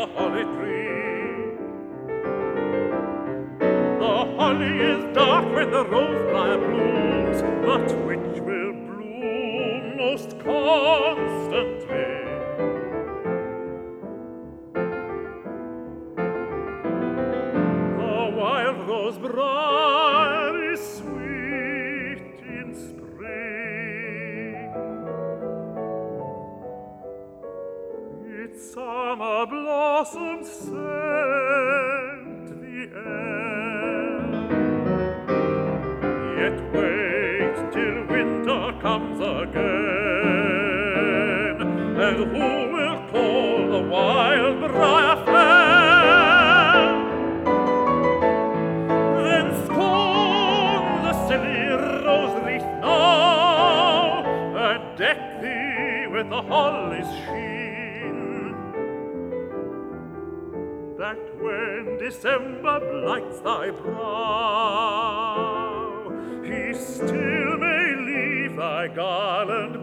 holly tree. The holly is dark when the rosebriar blooms, but which will bloom most constantly? The wild rosebriar is sweet in spring. Its summer blossoms scent the air. Yet wait till winter comes again, and who will call the wild briar fair? Then scorn the silly rose wreath now, and deck thee with the holly's sheen, that when December blights thy brow, he still may leave thy garland